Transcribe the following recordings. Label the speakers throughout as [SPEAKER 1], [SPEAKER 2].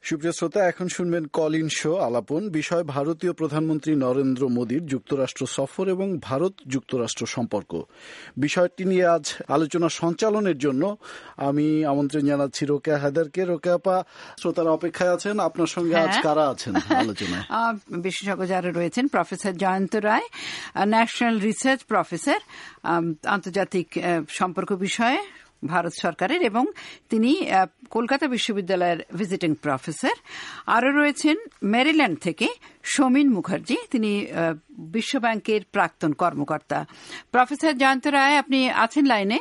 [SPEAKER 1] সুপ্রিয় শ্রোতা, এখন শুনবেন কল ইন শো আলাপন। বিষয় ভারতীয় প্রধানমন্ত্রী নরেন্দ্র মোদীর যুক্তরাষ্ট্র সফর এবং ভারত যুক্তরাষ্ট্র সম্পর্ক। বিষয়টি নিয়ে আজ আলোচনা সঞ্চালনের জন্য আমি আমন্ত্রণ জানাচ্ছি রোকেয়া হায়দারকে। রোকেয়া আপা, শ্রোতারা অপেক্ষায় আছেন, আপনার সঙ্গে আজ কারা আছেন আলোচনায়?
[SPEAKER 2] বিশেষজ্ঞ যারা রয়েছেন, professor Jayanta Ray, national research professor আন্তর্জাতিক সম্পর্ক বিষয়ে ভারত সরকারের, এবং তিনি কলকাতা বিশ্ববিদ্যালয়ের ভিজিটিং প্রফেসর। আরও রয়েছেন মেরিল্যান্ড থেকে সৌমিন মুখার্জি, তিনি বিশ্বব্যাংকের প্রাক্তন কর্মকর্তা। প্রফেসর জয়ন্ত রায়, আপনি আছেন লাইনে?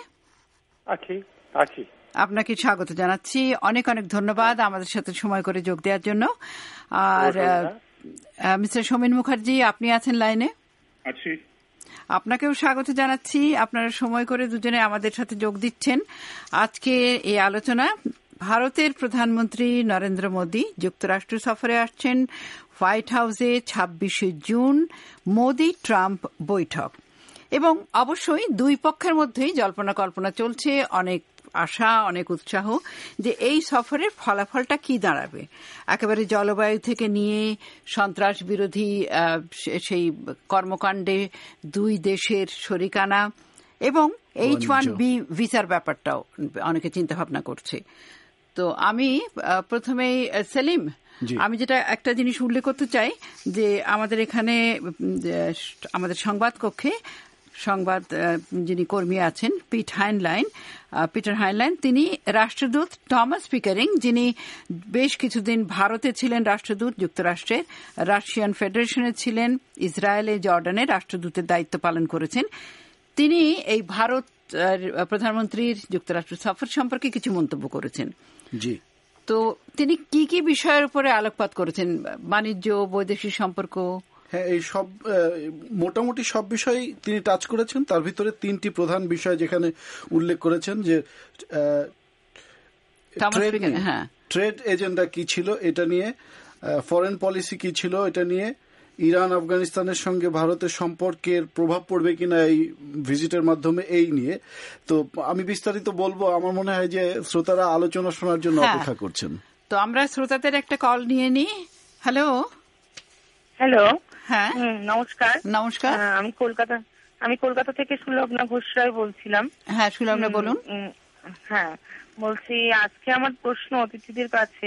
[SPEAKER 3] আছি।
[SPEAKER 2] আপনাকে স্বাগত জানাচ্ছি। অনেক অনেক ধন্যবাদ আমাদের সাথে সময় করে যোগ দেওয়ার জন্য। আর মিস্টার সৌমিন মুখার্জি, আপনি আছেন লাইনে?
[SPEAKER 3] আছি।
[SPEAKER 2] আপনাকেও স্বাগত জানাচ্ছি। আপনারা সময় করে দুজনে আমাদের সাথে যোগ দিচ্ছেন। আজকে এই আলোচনা, ভারতের প্রধানমন্ত্রী নরেন্দ্র মোদী যুক্তরাষ্ট্র সফরে আসছেন। হোয়াইট হাউসে 26শে জুন মোদী ট্রাম্প বৈঠক, এবং অবশ্যই দুই পক্ষের মধ্যেই জল্পনা কল্পনা চলছে, অনেক আশা, অনেক উৎসাহ যে এই সফরের ফলাফলটা কি দাঁড়াবে। একেবারে জলবায়ু থেকে নিয়ে সন্ত্রাস বিরোধী সেই কর্মকাণ্ডে দুই দেশের শরিকানা, এবং H-1B ভিসার ব্যাপারটাও অনেকে চিন্তা ভাবনা করছে। তো আমি প্রথমেই সেলিম, আমি যেটা একটা জিনিস উল্লেখ করতে চাই যে আমাদের এখানে আমাদের সংবাদ কক্ষে যিনি কর্মী আছেন পিটার হাইনলাইন, তিনি রাষ্ট্রদূত টমাস পিকারিং, যিনি বেশ কিছুদিন ভারতে ছিলেন রাষ্ট্রদূত, যুক্তরাষ্ট্রের রাশিয়ান ফেডারেশনে ছিলেন, ইসরায়েলে জর্ডানে রাষ্ট্রদূতের দায়িত্ব পালন করেছেন। তিনি এই ভারত প্রধানমন্ত্রীর যুক্তরাষ্ট্র সফর সম্পর্কে কিছু মন্তব্য করেছেন।
[SPEAKER 1] জি,
[SPEAKER 2] তো তিনি কি কি বিষয়ের উপরে আলোকপাত করেছেন? বাণিজ্য, বৈদেশিক সম্পর্ক?
[SPEAKER 1] হ্যাঁ, এই সব মোটামুটি সব বিষয়ই তিনি টাচ করেছেন। তার ভিতরে তিনটি প্রধান বিষয় যেখানে উল্লেখ করেছেন যে ট্রেড এজেন্ডা কি ছিল এটা নিয়ে, ফরেন পলিসি কি ছিল এটা নিয়ে, ইরান আফগানিস্তানের সঙ্গে ভারতের সম্পর্কের প্রভাব পড়বে কিনা এই ভিজিটের মাধ্যমে, এই নিয়ে। তো আমি বিস্তারিত বলবো, আমার মনে হয় যে শ্রোতারা আলোচনা শোনার জন্য অপেক্ষা করছেন।
[SPEAKER 2] তো আমরা শ্রোতাদের একটা কল নিয়ে নিই। হ্যালো। হ্যাঁ,
[SPEAKER 4] নমস্কার।
[SPEAKER 2] নমস্কার।
[SPEAKER 4] আমি কলকাতা থেকে সুলগ্না ঘোষ রায় বলছিলাম।
[SPEAKER 2] হ্যাঁ, সুলগ্না বলুন।
[SPEAKER 4] হ্যাঁ, বলছি আজকে আমার প্রশ্ন অতিথির কাছে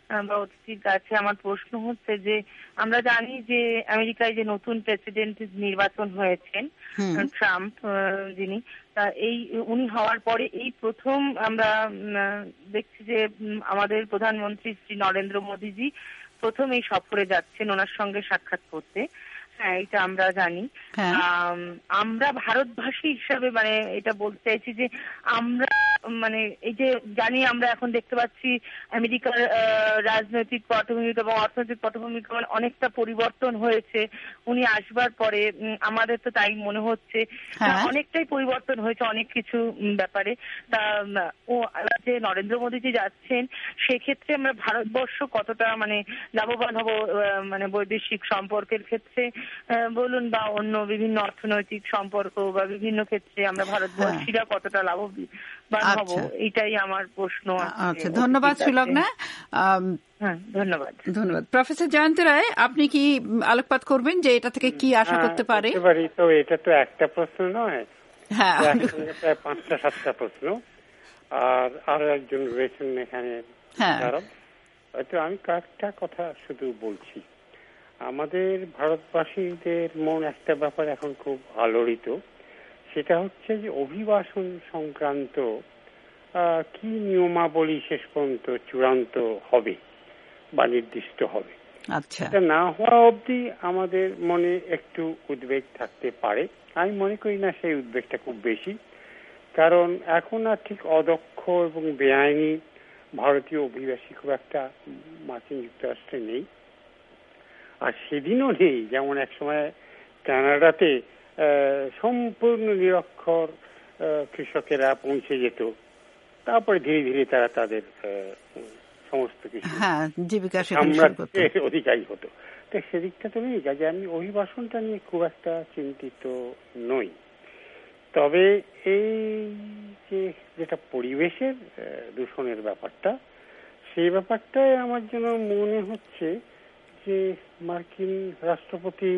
[SPEAKER 4] আমার প্রশ্ন হচ্ছে যে আমরা জানি যে আমেরিকায় যে নতুন প্রেসিডেন্ট নির্বাচন হয়েছেন ট্রাম্প, যিনি উনি হওয়ার পরে এই প্রথম আমরা দেখছি যে আমাদের প্রধানমন্ত্রী শ্রী নরেন্দ্র মোদীজি প্রথম এই সফরে যাচ্ছেন ওনার সঙ্গে সাক্ষাৎ করতে। হ্যাঁ, এটা আমরা জানি। আমরা ভারতবাসী হিসাবে এটা বলতে চাইছি যে আমরা এই যে জানি, আমরা এখন দেখতে পাচ্ছি আমেরিকার রাজনৈতিক পটভূমিকা এবং অর্থনৈতিক পটভূমিকা অনেকটা পরিবর্তন হয়েছে উনি আসবার পরে। আমাদের তো তাই মনে হচ্ছে, অনেকটাই পরিবর্তন হয়েছে অনেক কিছু ব্যাপারে। তা যে নরেন্দ্র মোদীজি যাচ্ছেন, সেক্ষেত্রে আমরা ভারতবর্ষ কতটা লাভবান হব, বৈদেশিক সম্পর্কের ক্ষেত্রে বলুন, বা অন্য বিভিন্ন অর্থনৈতিক সম্পর্ক বা বিভিন্ন ক্ষেত্রে আমরা ভারতবর্ষীরা কতটা লাভবান হব, এটাই আমার প্রশ্ন।
[SPEAKER 2] আচ্ছা, ধন্যবাদ সুলগ্না।
[SPEAKER 4] ধন্যবাদ।
[SPEAKER 2] প্রফেসর জয়ন্ত রায়, আপনি কি আলোকপাত করবেন যে এটা থেকে কি আশা করতে পারে?
[SPEAKER 3] তো এটা তো একটা প্রশ্ন নয়,
[SPEAKER 2] হ্যাঁ,
[SPEAKER 3] প্রায় 5-7টা প্রশ্ন। আর আরো একজন রয়েছেন এখানে। হয়তো আমি কয়েকটা কথা শুধু বলছি। আমাদের ভারতবাসীদের মন একটা ব্যাপার এখন খুব আলোড়িত, সেটা হচ্ছে যে অভিবাসন সংক্রান্ত কি নিয়মাবলী শেষ পর্যন্ত চূড়ান্ত হবে বা নির্দিষ্ট হবে।
[SPEAKER 2] আচ্ছা,
[SPEAKER 3] এটা না হওয়া অবধি আমাদের মনে একটু উদ্বেগ থাকতে পারে। আমি মনে করি না সেই উদ্বেগটা খুব বেশি, কারণ এখন আর ঠিক অদক্ষ এবং বেআইনি ভারতীয় অভিবাসী খুব একটা মার্কিন যুক্তরাষ্ট্রে নেই। আর সেদিনও নেই যেমন একসময় কানাডাতে সম্পূর্ণ নিরক্ষর কৃষকেরা পৌঁছে যেত, তারপরে ধীরে ধীরে তারা তাদের সমস্ত কিছু সাম্রাজ্যের অধিকারী হতো। তো সেদিকটা তো নেই, কাজে আমি অভিবাসনটা নিয়ে খুব একটা চিন্তিত নই। তবে এই যেটা পরিবেশের দূষণের ব্যাপারটা, সেই ব্যাপারটাই আমার জন্য মনে হচ্ছে যে মার্কিন রাষ্ট্রপতি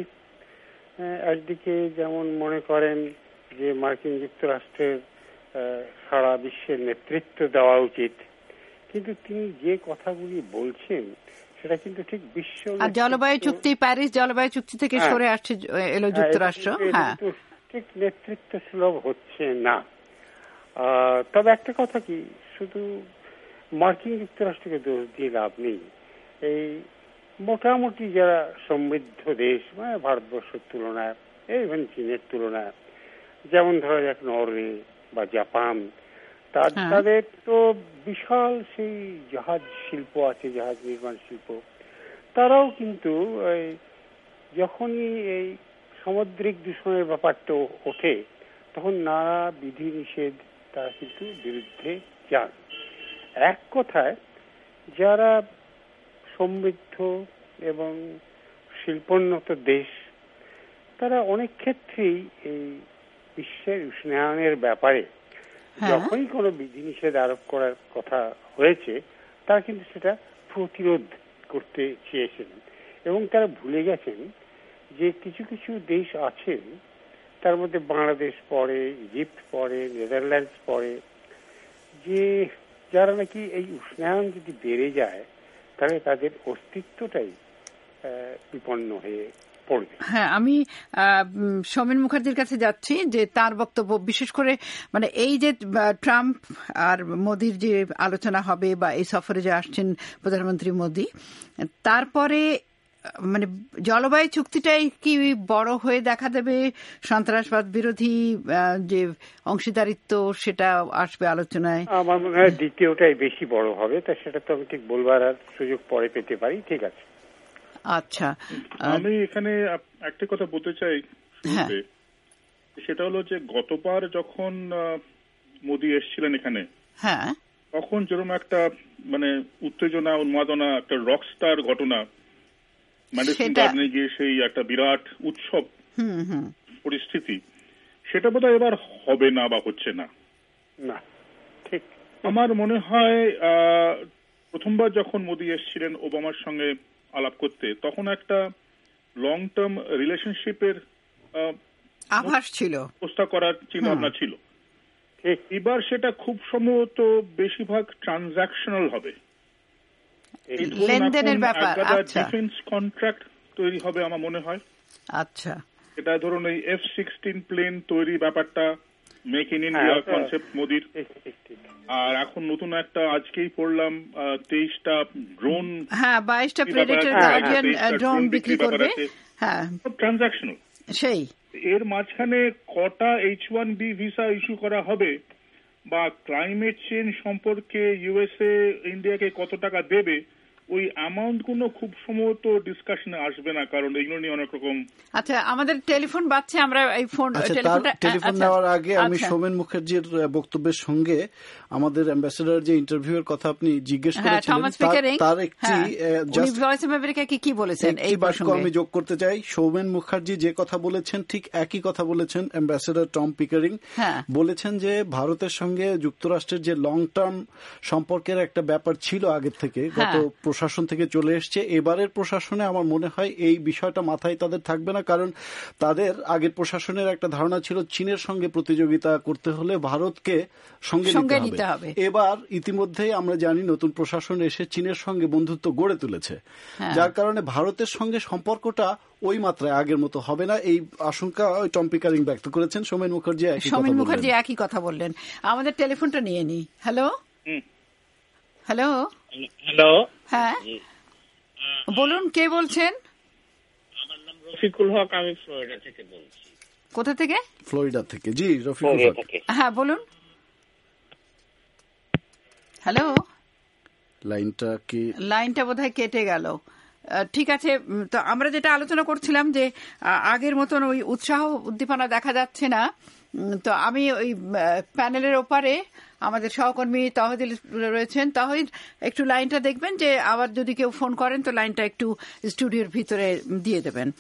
[SPEAKER 3] একদিকে যেমন মনে করেন যে মার্কিন যুক্তরাষ্ট্রের সারা বিশ্বের নেতৃত্ব দেওয়া উচিত, কিন্তু তিনি যে কথাগুলি বলছেন সেটা কিন্তু ঠিক বিশ্ব
[SPEAKER 2] জলবায়ু চুক্তি, প্যারিস জলবায়ু চুক্তি থেকে সরে আসছে এলো যুক্তরাষ্ট্র, হ্যাঁ,
[SPEAKER 3] ঠিক নেতৃত্ব সুলভ হচ্ছে না। তবে একটা কথা কি, শুধু মার্কিন যুক্তরাষ্ট্রকে দোষ দিয়ে লাভ নেই। এই মোটামুটি যারা সমৃদ্ধ দেশ, মানে ভারতবর্ষের তুলনায়, ইভেন চীনের তুলনায়, যেমন ধরা যাক নরওয়ে বা জাপান, তাদের তো বিশাল সেই জাহাজ শিল্প আছে, জাহাজ নির্মাণ শিল্প। তারাও কিন্তু যখনই এই সামুদ্রিক দূষণের ব্যাপারটা ওঠে তখন নানা বিধি নিষেধ তারা কিন্তু বিরুদ্ধে যান। এক কথায় যারা সমৃদ্ধ এবং শিল্পোন্নত দেশ, তারা অনেক ক্ষেত্রেই এই বিশ্বের উষ্ণায়নের ব্যাপারে যখনই কোনো বিধিনিষেধ আরোপ করার কথা হয়েছে তারা কিন্তু সেটা প্রতিরোধ করতে চেয়েছিলেন। এবং তারা ভুলে গেছেন যে কিছু কিছু দেশ আছেন, তার মধ্যে বাংলাদেশ পড়ে, ইজিপ্ট পড়ে, নেদারল্যান্ডস পড়ে, যে যারা নাকি এই উষ্ণায়ন যদি বেড়ে যায় তাহলে তাদের অস্তিত্বটাই বিপন্ন হয়ে পড়বে।
[SPEAKER 2] হ্যাঁ, আমি সৌমেন মুখার্জির কাছে যাচ্ছি যে তার বক্তব্য, বিশেষ করে মানে এই যে ট্রাম্প আর মোদির যে আলোচনা হবে বা এই সফরে যে আসছেন প্রধানমন্ত্রী মোদি, তারপরে মানে জলবায়ু চুক্তিটাই কি বড় হয়ে দেখা দেবে, সন্ত্রাসবাদ বিরোধী যে অংশীদারিত্ব সেটা আসবে আলোচনায়?
[SPEAKER 3] আমার মনে হয় দ্বিতীয়টাই বেশি বড় হবে, তা সেটা তো আমি ঠিক বলবার আর সুযোগ পরে পেতে পারি। ঠিক আছে,
[SPEAKER 2] আচ্ছা,
[SPEAKER 5] আমি এখানে একটা কথা বলতে চাই, সেটা হলো যে গতবার যখন মোদি এসেছিলেন এখানে,
[SPEAKER 2] হ্যাঁ,
[SPEAKER 5] তখন যেরকম একটা মানে উত্তেজনা, উন্মাদনা, একটা রকস্টার ঘটনা, মেডিসিন গার্ডেনে গিয়ে সেই একটা বিরাট উৎসব পরিস্থিতি, সেটা বোধহয় এবার হবে না বা হচ্ছে না।
[SPEAKER 3] ঠিক
[SPEAKER 5] আমার মনে হয় প্রথমবার যখন মোদি এসেছিলেন ওবামার সঙ্গে আলাপ করতে, তখন একটা লং টার্ম রিলেশনশিপের
[SPEAKER 2] আভাস ছিল,
[SPEAKER 5] প্রস্তাব করার চিন্তা ভাবনা ছিল। এবার সেটা খুব সম্ভবত বেশিরভাগ ট্রানজাকশনাল হবে,
[SPEAKER 2] লেনদেনের ব্যাপার।
[SPEAKER 5] ডিফেন্স কন্ট্রাক্ট তৈরি হবে আমার মনে হয়।
[SPEAKER 2] আচ্ছা,
[SPEAKER 5] এটা ধরুন এই F-16 প্লেন তৈরি ব্যাপারটা, মেক ইন ইন্ডিয়া কনসেপ্ট মোদির। আর এখন নতুন একটা আজকেই পড়লাম 23টা ড্রোন,
[SPEAKER 2] হ্যাঁ 22টা প্রেডেটর গার্ডিয়ান ড্রোন বিক্রি করবে, হ্যাঁ
[SPEAKER 5] ট্রানজাকশনাল।
[SPEAKER 2] সেই
[SPEAKER 5] এর মাঝখানে কটা H-1B ভিসা ইস্যু করা হবে, বা ক্লাইমেট চেঞ্জ সম্পর্কে ইউএসএ ইন্ডিয়াকে কত টাকা দেবে, ওই অ্যামাউন্ট গুলো খুব সম্ভবত ডিসকাশনে আসবে না, কারণ এগুলো নিয়ে অনেক রকম।
[SPEAKER 2] আচ্ছা, আমাদের টেলিফোন বাজছে, আমরা এই
[SPEAKER 1] টেলিফোন নেওয়ার আগে আমি সৌমেন মুখার্জির বক্তব্যের সঙ্গে আমাদের অ্যাম্বাসেডর যে ইন্টারভিউয়ের কথা আপনি জিজ্ঞেস করেছিলেন তার একটি
[SPEAKER 2] ভয়েস অফ আমেরিকাকে কি বলেছেন এই
[SPEAKER 1] বাক্য আমি যোগ করতে চাই। সৌমেন মুখার্জি যে কথা বলেছেন ঠিক একই কথা বলেছেন অ্যাম্বাসেডর টম পিকারিং। বলেছেন যে ভারতের সঙ্গে যুক্তরাষ্ট্রের যে লং টার্ম সম্পর্কের একটা ব্যাপার ছিল আগের থেকে, গত প্রশাসন থেকে চলে এসছে, এবারের প্রশাসনে আমার মনে হয় এই বিষয়টা মাথায় তাদের থাকবে না, কারণ তাদের আগের প্রশাসনের একটা ধারণা ছিল চীনের সঙ্গে প্রতিযোগিতা করতে হলে ভারতকে সঙ্গে নিতে হবে। এবার ইতিমধ্যেই আমরা জানি নতুন প্রশাসন এসে চীনের সঙ্গে বন্ধুত্ব গড়ে তুলেছে, যার কারণে ভারতের সঙ্গে সম্পর্কটা ওই মাত্রায় আগের মতো হবে না, এই আশঙ্কা টম পিকারিং ব্যক্ত করেছেন। সৌমেন মুখার্জি
[SPEAKER 2] একই কথা বললেন। আমাদের টেলিফোনটা নিয়ে নি। হ্যালো হ্যালো
[SPEAKER 6] হ্যালো,
[SPEAKER 2] হ্যাঁ বলুন, কে বলছেন?
[SPEAKER 6] আমার নাম রফিকুল হক, আমি ফ্লোরিডা থেকে বলছি।
[SPEAKER 2] কোথা থেকে?
[SPEAKER 1] ফ্লোরিডা থেকে। জি রফিকুল হক,
[SPEAKER 2] হ্যাঁ বলুন। হ্যালো, লাইনটা বোধহয় কেটে গেল। ঠিক আছে, তো আমরা যেটা আলোচনা করছিলাম যে আগের মতন ওই উৎসাহ উদ্দীপনা দেখা যাচ্ছে না। তো আমি ওই প্যানেলের ওপারে আমাদের সহকর্মী তহিদ রয়েছেন। তহিদ, একটু লাইনটা দেখবেন যে আবার যদি কেউ ফোন করেন তো লাইনটা একটু স্টুডিওর ভিতরে দিয়ে দেবেন।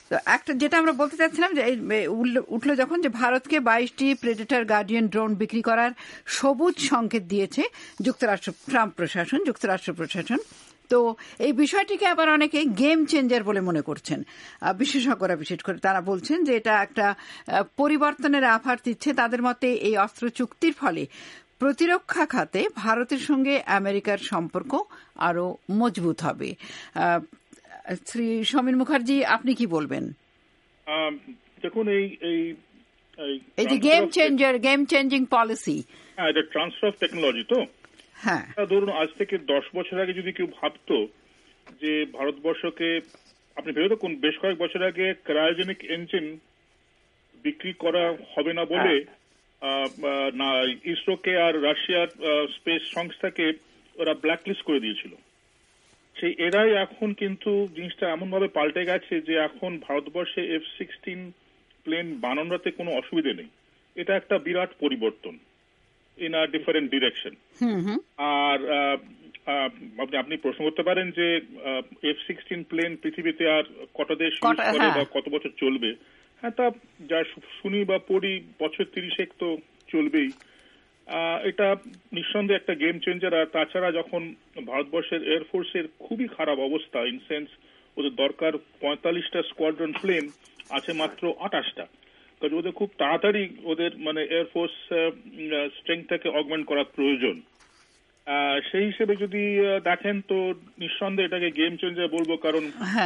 [SPEAKER 2] তো একটা যেটা আমরা বলতে চাচ্ছিলাম যে উঠলো যখন যে ভারতকে 22টি প্রেডেটর গার্ডিয়ান ড্রোন বিক্রি করার সবুজ সংকেত দিয়েছে ট্রাম্প প্রশাসন। তো এই বিষয়টিকে আবার অনেকে গেম চেঞ্জার বলে মনে করছেন, বিশেষজ্ঞরা বিশেষ করে তারা বলছেন যে এটা একটা পরিবর্তনের আভাস দিচ্ছে। তাদের মতে এই অস্ত্র চুক্তির ফলে প্রতিরক্ষা খাতে ভারতের সঙ্গে আমেরিকার সম্পর্ক আরো মজবুত হবে। শ্রী সমীর মুখার্জি, আপনি কি বলবেন?
[SPEAKER 5] দেখুন,
[SPEAKER 2] এই যে গেম চেঞ্জিং পলিসি,
[SPEAKER 5] এটা ট্রান্সফার অফ টেকনোলজি। তো
[SPEAKER 2] হ্যাঁ,
[SPEAKER 5] ধরুন আজ থেকে 10 বছর আগে যদি কেউ ভাবতো যে ভারতবর্ষকে, আপনি ভেবে দেখুন বেশ কয়েক বছর আগে ক্রায়োজেনিক ইঞ্জিন বিক্রি করা হবে না বলে না ইসরোকে আর রাশিয়ার স্পেস সংস্থাকে ওরা ব্ল্যাকলিস্ট করে দিয়েছিল। সেই এরাই এখন কিন্তু জিনিসটা এমন ভাবে পাল্টে গেছে যে এখন ভারতবর্ষে F-16 প্লেন বানানোতে কোনো অসুবিধে নেই। এটা একটা বিরাট পরিবর্তন ইন আ ডিফারেন্ট ডিরেকশন। আর আপনি প্রশ্ন করতে পারেন যে F-16 প্লেন পৃথিবীতে আর কটা দেশ ইউজ করে বা কত বছর চলবে। হ্যাঁ, তা যা শুনি বা পড়ি বছর 30 তো চলবেই। এটা নিঃসন্দেহে একটা গেম চেঞ্জার। আর তাছাড়া যখন ভারতবর্ষের এয়ারফোর্সের খুবই খারাপ অবস্থা, ইন সেন্স ওদের দরকার 45টা স্কোয়াড্রন প্লেন, আছে মাত্র 28টা, কারণ ওদের খুব তাড়াতাড়ি ওদের মানে এয়ারফোর্স স্ট্রেংথটাকে অগমেন্ট করার প্রয়োজন। সেই হিসেবে যদি দেখেন তো নিঃসন্দেহে এটাকে গেম চেঞ্জার বলবো, কারণ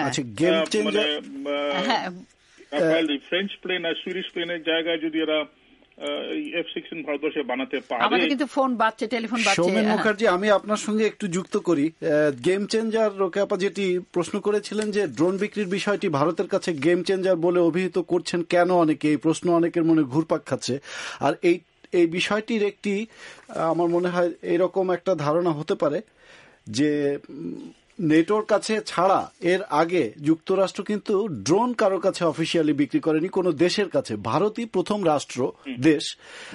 [SPEAKER 5] ফ্রেঞ্চ প্লেন আর সুইডিশ প্লেনের জায়গায় যদি এরা F-16 ভারতবর্ষে বানাতে পারে।
[SPEAKER 2] আমাদের কিন্তু ফোন বাজছে, টেলিফোন বাজছে।
[SPEAKER 1] সৌমেন মুখার্জি, আমি আপনার সঙ্গে একটু যুক্ত করি। গেম চেঞ্জার রোকেয়াপা যেটি প্রশ্ন করেছিলেন যে ড্রোন বিক্রির বিষয়টি ভারতের কাছে গেম চেঞ্জার বলে অভিহিত করছেন কেন অনেকে, এই প্রশ্ন অনেকের মনে ঘুরপাক খাচ্ছে। আর এই বিষয়টির একটি আমার মনে হয় এরকম একটা ধারণা হতে পারে যে নেটোর কাছে ছাড়া এর আগে যুক্তরাষ্ট্র কিন্তু ড্রোন কারোর কাছে অফিসিয়ালি বিক্রি করেনি কোনো দেশের কাছে। ভারতই প্রথম রাষ্ট্র দেশ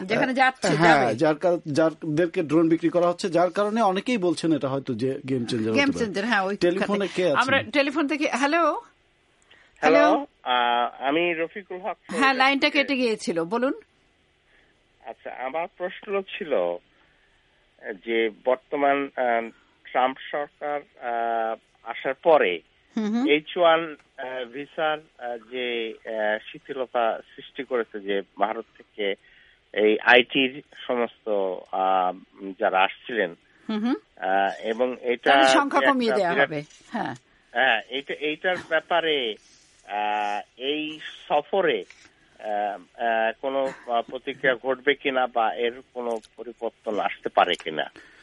[SPEAKER 1] যাদেরকে ড্রোন বিক্রি করা হচ্ছে, যার কারণে অনেকেই বলছেন এটা হয়তো যে গেম চেঞ্জার। টেলিফোনে কে আছে?
[SPEAKER 2] আমরা টেলিফোন থেকে হ্যালো,
[SPEAKER 6] আমি রফিকুল হক।
[SPEAKER 2] হ্যাঁ, লাইনটা কেটে গিয়েছিল, বলুন।
[SPEAKER 6] আচ্ছা, আমার প্রশ্ন ছিল যে বর্তমান ট্রাম্প সরকার আসার পরে H-1 ভিসার যে শিথিলতা সৃষ্টি করেছে, যে ভারত থেকে এই আইটির সমস্ত যারা আসছিলেন, এবং এটা
[SPEAKER 2] সংখ্যা কমিয়ে দেওয়া হবে। হ্যাঁ,
[SPEAKER 6] এইটার ব্যাপারে এই সফরে কোনো প্রতিক্রিয়া ঘটবে কিনা বা এর কোনো পরিবর্তন আসতে পারে কিনা।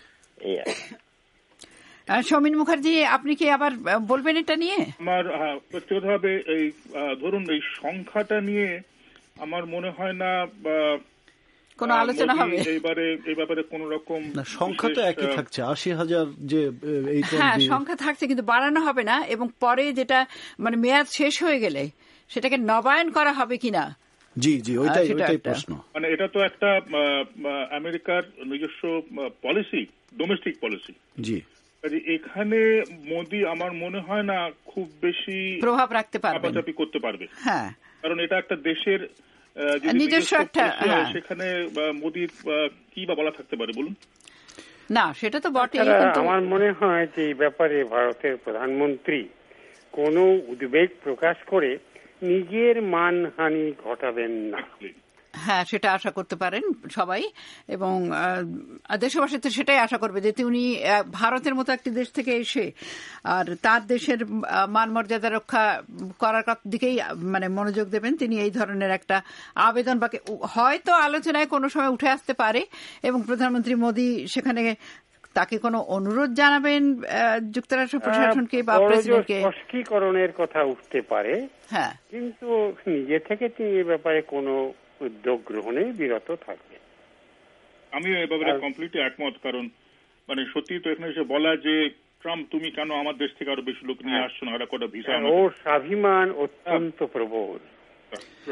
[SPEAKER 2] সমীন মুখার্জি, আপনি কি আবার বলবেন এটা নিয়ে?
[SPEAKER 5] আমার ব্যক্তিগতভাবে এই ধরুন এই সংখ্যাটা নিয়ে আমার মনে হয় না
[SPEAKER 2] কোনো আলোচনা হবে
[SPEAKER 5] এই ব্যাপারে কোন রকম।
[SPEAKER 1] সংখ্যা তো একই থাকছে, 80,000 যে
[SPEAKER 2] হ্যাঁ সংখ্যা থাকছে, কিন্তু বাড়ানো হবে না। এবং পরে যেটা মানে মেয়াদ শেষ হয়ে গেলে সেটাকে নবায়ন করা হবে কিনা।
[SPEAKER 1] জি, ওইটাই প্রশ্ন।
[SPEAKER 5] মানে এটা তো একটা আমেরিকার নিজস্ব পলিসি, ডোমেস্টিক পলিসি।
[SPEAKER 1] জি,
[SPEAKER 5] এখানে মোদি আমার মনে হয় না খুব বেশি
[SPEAKER 2] প্রভাব রাখতে পারবে,
[SPEAKER 5] করতে পারবে।
[SPEAKER 2] হ্যাঁ,
[SPEAKER 5] কারণ এটা একটা দেশের
[SPEAKER 2] নিজস্ব একটা,
[SPEAKER 5] সেখানে মোদির কি বা বলা থাকতে পারে বলুন।
[SPEAKER 2] না সেটা তো বটে।
[SPEAKER 3] আমার মনে হয় যে এই ব্যাপারে ভারতের প্রধানমন্ত্রী কোনো উদ্বেগ প্রকাশ করে নিজের মানহানি ঘটাবেন না।
[SPEAKER 2] হ্যাঁ, সেটা আশা করতে পারেন সবাই, এবং দেশবাসী তো সেটাই আশা করবে যে উনি ভারতের মতো একটি দেশ থেকে এসে আর তার দেশের মান মর্যাদা রক্ষা করার দিকেই মানে মনোযোগ দেবেন। তিনি এই ধরনের একটা আবেদন বা হয়তো আলোচনায় কোনো সময় উঠে আসতে পারে, এবং প্রধানমন্ত্রী মোদি সেখানে তাকে কোনো অনুরোধ জানাবেন যুক্তরাষ্ট্র প্রশাসনকে বা প্রেসিডেন্টকে।
[SPEAKER 3] স্পষ্টীকরণের কথা উঠতে পারে,
[SPEAKER 2] হ্যাঁ,
[SPEAKER 3] কিন্তু নিজে থেকে তিনি এ ব্যাপারে কোনো উদ্যোগ গ্রহণে বিরত থাকবে।
[SPEAKER 5] আমি এ ব্যাপারে কমপ্লিটলি একমত, কারণ মানে সত্যি তো এখানে এসে বলা যে ট্রাম্প তুমি কেন আমার দেশ থেকে আরো বেশি লোক নিয়ে আসছো না, আর কটা ভিসা।
[SPEAKER 3] ওর স্বাভিমান অত্যন্ত প্রবল।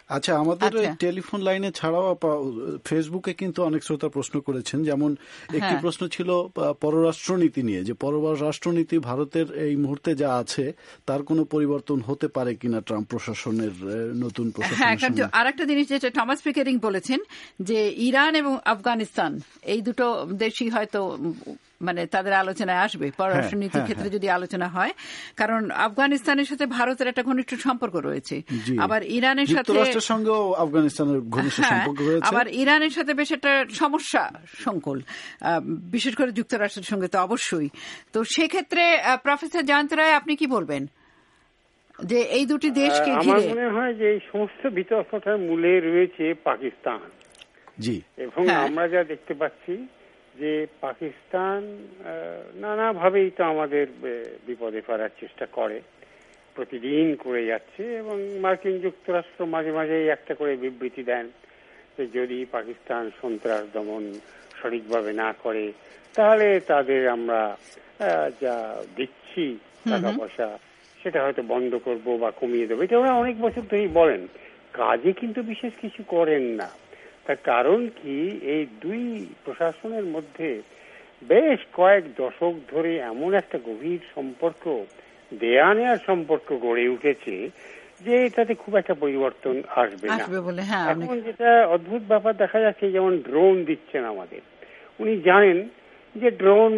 [SPEAKER 1] আচ্ছা, আমাদের টেলিফোন লাইনে ছাড়াও ফেসবুকে কিন্তু অনেক শ্রোতা প্রশ্ন করেছেন, যেমন একটি প্রশ্ন ছিল পররাষ্ট্রনীতি নিয়ে, যে পররাষ্ট্রনীতি ভারতের এই মুহূর্তে যা আছে তার কোনো পরিবর্তন হতে পারে কিনা ট্রাম্প প্রশাসনের নতুন প্রশাসনের।
[SPEAKER 2] আর একটা জিনিস যেটা টমাস পিকেরিং বলেছেন, যে ইরান এবং আফগানিস্তান এই দুটো দেশই হয়তো মানে তাদের আলোচনায় আসবে পররাষ্ট্রনীতির ক্ষেত্রে যদি আলোচনা হয়, কারণ আফগানিস্তানের সাথে ভারতের একটা ঘনিষ্ঠ সম্পর্ক রয়েছে, আবার ইরানের সাথে
[SPEAKER 1] যুক্তরাষ্ট্রের সঙ্গেও আফগানিস্তানের ঘনিষ্ঠ সম্পর্ক রয়েছে,
[SPEAKER 2] আবার ইরানের সাথে বেশ একটা সমস্যা সংকুল, বিশেষ করে যুক্তরাষ্ট্রের সঙ্গে তো অবশ্যই। তো সেক্ষেত্রে প্রফেসর জয়ন্ত রায়, আপনি কি বলবেন যে এই দুটি দেশকে ঘিরে?
[SPEAKER 3] আমার মনে হয় যে এই সমস্ত বিতর্কটার মূলে রয়েছে পাকিস্তান।
[SPEAKER 1] জি,
[SPEAKER 3] এবং আমরা যা দেখতে পাচ্ছি যে পাকিস্তান নানাভাবেই তো আমাদের বিপদে ফেলার চেষ্টা করে, প্রতিদিন করে যাচ্ছে, এবং মার্কিন যুক্তরাষ্ট্র মাঝে মাঝেই একটা করে বিবৃতি দেন যে যদি পাকিস্তান সন্ত্রাস দমন সঠিকভাবে না করে তাহলে তাদের আমরা যা দিচ্ছি টাকা পয়সা সেটা হয়তো বন্ধ করব বা কমিয়ে দেবো। এটা ওরা অনেক বছর ধরেই বলেন, কাজে কিন্তু বিশেষ কিছু করেন না। তার কারণ কি, এই দুই প্রশাসনের মধ্যে বেশ কয়েক দশক ধরে এমন একটা গভীর সম্পর্ক, দেয়া নেয়ার সম্পর্ক গড়ে উঠেছে যে এটাতে খুব একটা পরিবর্তন আসবে না। এখন যেটা অদ্ভুত ব্যাপার দেখা যাচ্ছে, যেমন ড্রোন দিচ্ছেন আমাদের, উনি জানেন যে ড্রোন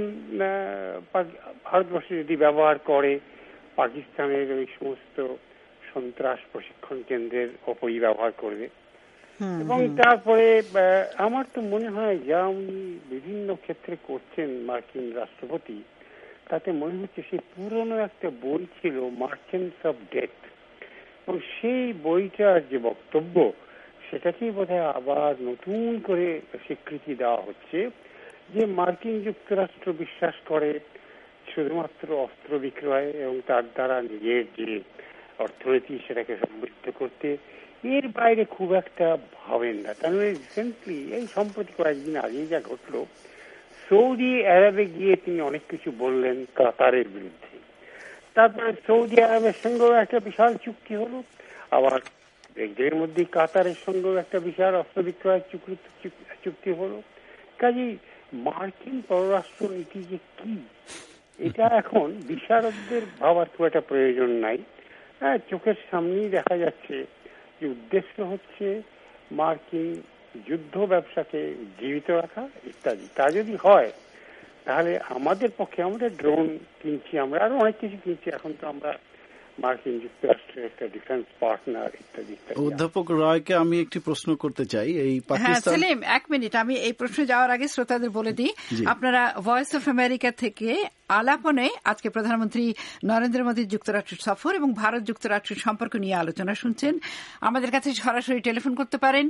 [SPEAKER 3] ভারতবর্ষে যদি ব্যবহার করে পাকিস্তানের ওই সমস্ত সন্ত্রাস প্রশিক্ষণ কেন্দ্রের অপব্যবহার করবে। এবং তারপরে আমার তো মনে হয় যা উনি বিভিন্ন ক্ষেত্রে করছেন মার্কিন রাষ্ট্রপতি, তাতে মনে হচ্ছে সেই পুরনো একটা বই ছিল মার্চেন্টস অফ ডেথ, এবং সেই বইটার যে বক্তব্য সেটাকেই বোধহয় আবার নতুন করে স্বীকৃতি দেওয়া হচ্ছে যে মার্কিন যুক্তরাষ্ট্র বিশ্বাস করে শুধুমাত্র অস্ত্র বিক্রয় এবং তার দ্বারা নিজের যে অর্থনীতি সেটাকে সমৃদ্ধ করতে, এর বাইরে খুব একটা ভাবেন না। কারণ রিসেন্টলি এই সম্প্রতি কয়েকদিন আগেই যা ঘটলো, সৌদি আরবে গিয়ে তিনি অনেক কিছু বললেন কাতারের বিরুদ্ধে, তারপরে সৌদি আরবের সঙ্গেও একটা বিশাল চুক্তি হলো, আবার এর মধ্যে কাতারের সঙ্গেও একটা বিশাল অস্ত্র বিক্রয়ের চুক্তি হলো। কাজেই মার্কিন পররাষ্ট্র নীতি যে কি, এটা এখন বিশারদদের ভাবার খুব একটা প্রয়োজন নাই। চোখের সামনেই দেখা যাচ্ছে যে উদ্দেশ্য হচ্ছে মার্কিন যুদ্ধ ব্যবসাকে জীবিত রাখা ইত্যাদি। তা যদি হয় তাহলে আমাদের পক্ষে, আমরা ড্রোন কিনছি, আমরা আরো অনেক কিছু কিনছি, এখন তো আমরা মার্কিন যুক্তরাষ্ট্রের একটা ডিফেন্স পার্টনার ইত্যাদি।
[SPEAKER 1] অধ্যাপক রায়কে আমি একটি প্রশ্ন করতে চাই। এই পাকিস্তান,
[SPEAKER 2] সেলিম, এক মিনিট, আমি এই প্রশ্নে যাওয়ার আগে শ্রোতাদের বলে দিই, আপনারা ভয়েস অফ আমেরিকা থেকে আলাপনে আজকে প্রধানমন্ত্রী নরেন্দ্র মোদীর যুক্তরাষ্ট্র সফর এবং ভারত যুক্তরাষ্ট্রের সম্পর্ক নিয়ে আলোচনা শুনছেন। আমাদের কাছে সরাসরি টেলিফোন করতে পারেন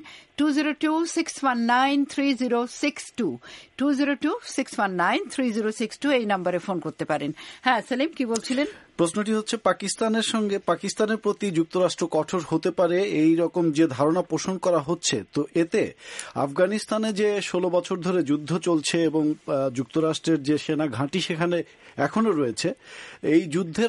[SPEAKER 2] 202-619-3062, 202-619-3062 এই নম্বরে ফোন করতে পারেন। হ্যাঁ সেলিম, কি বলছিলেন?
[SPEAKER 1] প্রশ্নটি হচ্ছে, পাকিস্তানের প্রতি যুক্তরাষ্ট্র কঠোর হতে পারে এই রকম যে ধারণা পোষণ করা হচ্ছে, তো এতে আফগানিস্তানে যে 16 বছর ধরে যুদ্ধ চলছে এবং যুক্তরাষ্ট্রের যে সেনা ঘাঁটি সেখানে এখনো রয়েছে, এই যুদ্ধের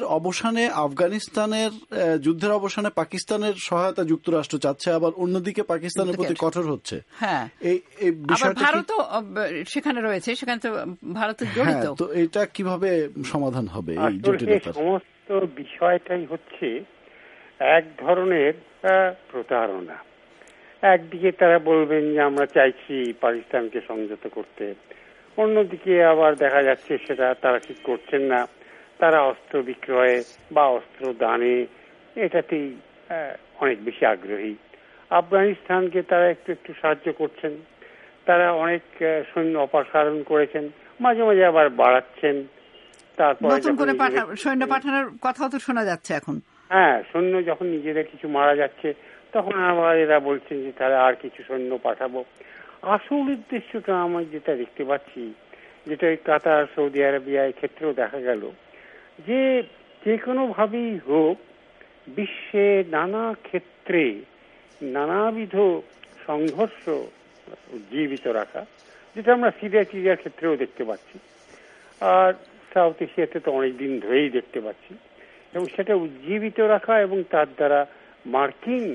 [SPEAKER 1] অবসানে পাকিস্তানের সহায়তা যুক্তরাষ্ট্র চাচ্ছে, আবার অন্যদিকে পাকিস্তানের প্রতি কঠোর হচ্ছে।
[SPEAKER 2] হ্যাঁ, এই ভারতও সেখানে রয়েছে, সেখানে তো ভারত জড়িত।
[SPEAKER 1] তো এটা কিভাবে সমাধান হবে এই জটিলতা?
[SPEAKER 3] সমস্ত বিষয়টাই হচ্ছে এক ধরনের প্রতারণা। একদিকে তারা বলবেন যে আমরা চাইছি পাকিস্তানকে সংযত করতে, অন্যদিকে আবার দেখা যাচ্ছে সেটা তারা ঠিক করছেন না, তারা অস্ত্র বিক্রয়ে বা অস্ত্র দানে এটাতেই অনেক বেশি আগ্রহী। আফগানিস্তানকে তারা একটু একটু সাহায্য করছেন, তারা অনেক সৈন্য অপসারণ করেছেন, মাঝে মাঝে আবার বাড়াচ্ছেন। তারপরে
[SPEAKER 2] সৈন্য পাঠানোর কথাও তো শোনা যাচ্ছে এখন।
[SPEAKER 3] হ্যাঁ, সৈন্য যখন নিজেদের কিছু মারা যাচ্ছে তখন আবার এরা বলছেন যে তারা আর কিছু সৈন্য পাঠাবো। আসল উদ্দেশ্যটা আমরা যেটা দেখতে পাচ্ছি, যেটা কাতার, সৌদি আরবিয়া ক্ষেত্রেও দেখা গেল, যে যে কোনো ভাবেই হোক বিশ্বে নানা ক্ষেত্রে নানাবিধ সংঘর্ষ জীবিত রাখা, যেটা আমরা সিরিয়ার ক্ষেত্রেও দেখতে পাচ্ছি, আর সাউথ এশিয়াতে তো অনেকদিন ধরেই দেখতে পাচ্ছি, এবং সেটা উজ্জীবিত রাখা এবং তার দ্বারা মার্কিন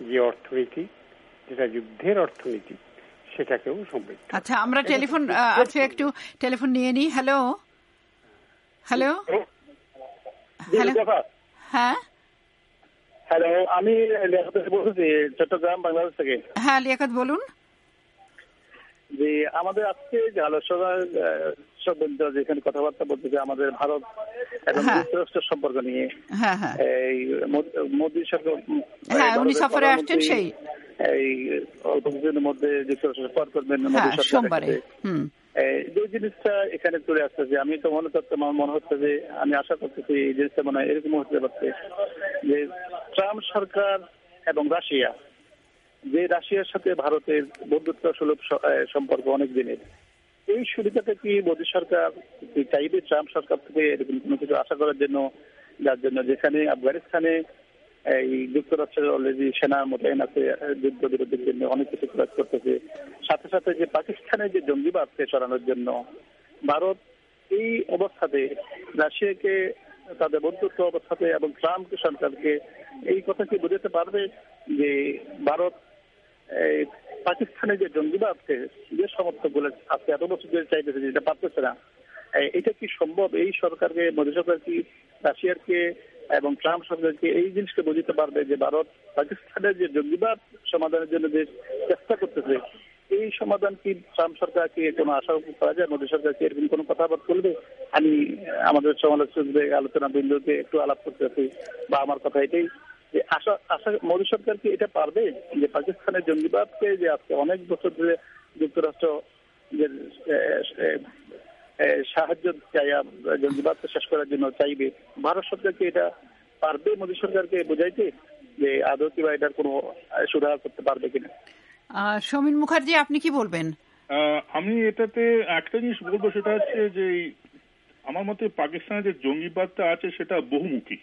[SPEAKER 3] যে অর্থনীতি, যেটা যুদ্ধের অর্থনীতি, সেটাকেও সমৃদ্ধ।
[SPEAKER 2] আচ্ছা, আমরা টেলিফোন আছে, একটু টেলিফোন নিয়ে নিই। হ্যালো হ্যালো হ্যালো, হ্যাঁ
[SPEAKER 7] হ্যালো, আমি লিয়াকত বলছি চট্টগ্রাম, বাংলাদেশ থেকে।
[SPEAKER 2] হ্যাঁ লিয়াকত বলুন।
[SPEAKER 7] যে আমাদের আজকে যে আলোচনা যেখানে কথাবার্তা বলতেছে আমাদের ভারত এবং যুক্তরাষ্ট্রের সম্পর্ক নিয়ে, এই মোদী সরকার
[SPEAKER 2] উনি সফরে আসছেন, সেই
[SPEAKER 7] এই অল্প কিছুদিনের মধ্যে যুক্তরাষ্ট্র সফর করবেন
[SPEAKER 2] সোমবারে।
[SPEAKER 7] যে জিনিসটা এখানে চলে আসতেছে, আমি তো মনে হচ্ছে যে আমি আশা করতেছি এই জিনিসটা মনে হয় এরকম হতে পারছে যে ট্রাম্প সরকার এবং রাশিয়া, যে রাশিয়ার সাথে ভারতের বন্ধুত্ব সুলভ সম্পর্ক অনেক দিনের, এই সুবিধাটা কি মোদী সরকার চাইবে ট্রাম্প সরকার থেকে এরকম কোনো কিছু আশা করার জন্য, যার জন্য যেখানে আফগানিস্তানে এই যুক্তরাষ্ট্রের অলরেডি সেনা মোতায়েন আছে যুদ্ধ বিরতির জন্য, অনেক কিছু প্রয়াস করতেছে, সাথে সাথে যে পাকিস্তানের যে জঙ্গিবাদকে সরানোর জন্য ভারত এই অবস্থাতে রাশিয়াকে তাদের বন্ধুত্ব অবস্থাতে এবং ট্রাম্প সরকারকে এই কথা কি বোঝাতে পারবে যে ভারত পাকিস্তানের যে জঙ্গিবাদকে যে সমর্থক বলে আজকে এত বছর ধরে চাইতেছে, যেটা পারতেছে না, এটা কি সম্ভব? এই সরকারকে, মোদী সরকার কি রাশিয়ারকে এবং ট্রাম্প সরকারকে এই জিনিসকে বোঝাতে পারবে যে ভারত পাকিস্তানের যে জঙ্গিবাদ সমাধানের জন্য যে চেষ্টা করতেছে, এই সমাধান কি ট্রাম্প সরকারকে কোনো আশা করা যায়? মোদী সরকারকে এরকম কোনো কথাবার্তা করবে? আমি আমাদের সমালোচকদের আলোচনা বিন্দুকে একটু আলাপ করতেছি, বা আমার কথা এটাই যে আশা মোদী সরকার কি এটা পারবে যে পাকিস্তানের জঙ্গিবাদকে যে আজকে অনেক বছর ধরে যুক্তরাষ্ট্র যে সাহায্য চাই জঙ্গিবাদকে শেষ করার জন্য চাইবে, ভারত সরকারকে এটা পারবে মোদী সরকারকে বোঝাইতে যে আদৌ কিংবা এটার কোনো সুরাহা করতে পারবে কিনা?
[SPEAKER 2] সমীন মুখার্জি, আপনি কি বলবেন?
[SPEAKER 5] আমি এটাতে একটা জিনিস বলবো, সেটা হচ্ছে যে আমার মতে পাকিস্তানের যে জঙ্গিবাদটা আছে সেটা বহুমুখী।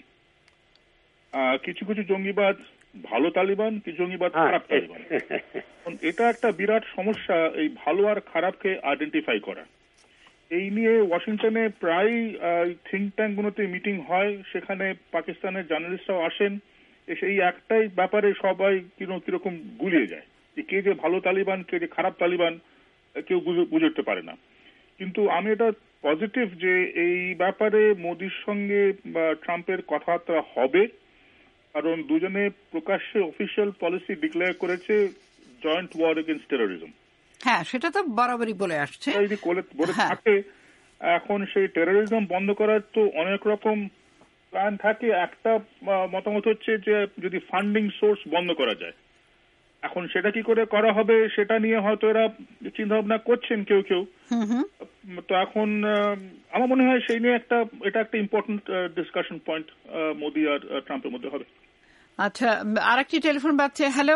[SPEAKER 5] কিছু কিছু জঙ্গিবাদ ভালো তালিবান, কিছু জঙ্গিবাদ খারাপ তালিবান। এটা একটা বিরাট সমস্যা, এই ভালো আর খারাপকে আইডেন্টিফাই করা। এই নিয়ে ওয়াশিংটনে প্রায় থিঙ্ক ট্যাঙ্ক গুলোতে মিটিং হয়, সেখানে পাকিস্তানের জার্নালিস্টরাও আসেন, এসে এই একটাই ব্যাপারে সবাই কিরকম গুলিয়ে যায় যে কে যে ভালো তালিবান, কে যে খারাপ তালিবান, কেউ বুঝে উঠতে পারে না। কিন্তু আমি এটা পজিটিভ যে এই ব্যাপারে মোদির সঙ্গে বা ট্রাম্পের কথাবার্তা হবে, কারণ দুজনে প্রকাশ্যে অফিসিয়াল পলিসি ডিক্লেয়ার করেছে জয়েন্ট ওয়ার এগেইনস্ট টেরোরিজম।
[SPEAKER 2] হ্যাঁ, সেটা তো বরাবরই বলে আসছে।
[SPEAKER 5] যদি বলে থাকে, এখন সেই টেরোরিজম বন্ধ করার তো অনেক রকম প্ল্যান থাকে। একটা মতামত হচ্ছে যে যদি ফান্ডিং সোর্স বন্ধ করা যায়, এখন সেটা কি করে করা হবে সেটা নিয়ে হয়তো এরা চিন্তা ভাবনা করছেন কেউ কেউ। তো এখন আমার মনে হয় সেই নিয়ে এটা একটা ইম্পর্টেন্ট ডিসকাশন পয়েন্ট মোদি আর ট্রাম্পের মধ্যে হবে।
[SPEAKER 2] আচ্ছা, আরেকটি টেলিফোন বাজছে। হ্যালো